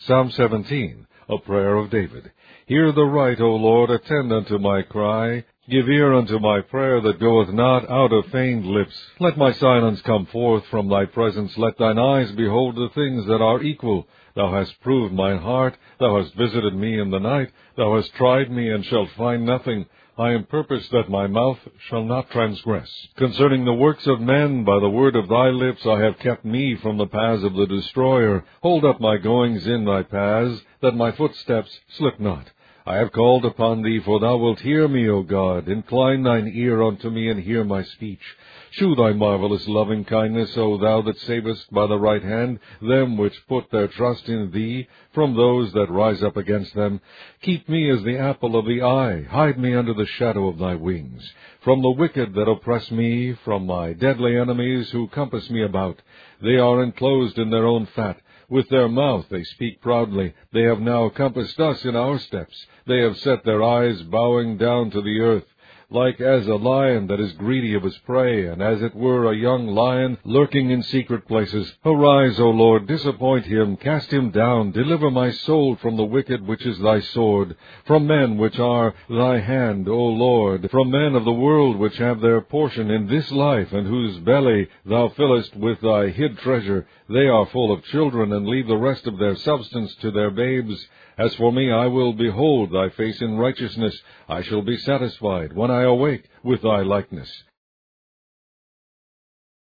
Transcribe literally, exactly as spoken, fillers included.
Psalm seventeen, a prayer of David. Hear the right, O Lord, attend unto my cry. Give ear unto my prayer that goeth not out of feigned lips. Let my silence come forth from thy presence. Let thine eyes behold the things that are equal. Thou hast proved mine heart. Thou hast visited me in the night. Thou hast tried me, and shalt find nothing. I am purposed that my mouth shall not transgress. Concerning the works of men, by the word of thy lips I have kept me from the paths of the destroyer. Hold up my goings in thy paths, that my footsteps slip not. I have called upon thee, for thou wilt hear me, O God. Incline thine ear unto me, and hear my speech. Shew thy marvelous loving kindness, O thou that savest by the right hand them which put their trust in thee, from those that rise up against them. Keep me as the apple of the eye. Hide me under the shadow of thy wings. From the wicked that oppress me, from my deadly enemies who compass me about. They are enclosed in their own fat. With their mouth they speak proudly. They have now compassed us in our steps. They have set their eyes bowing down to the earth. Like as a lion that is greedy of his prey, and as it were a young lion lurking in secret places. Arise, O Lord, disappoint him, cast him down, deliver my soul from the wicked which is thy sword, from men which are thy hand, O Lord, from men of the world which have their portion in this life, and whose belly thou fillest with thy hid treasure. They are full of children, and leave the rest of their substance to their babes. As for me, I will behold thy face in righteousness. I shall be satisfied when I awake with thy likeness.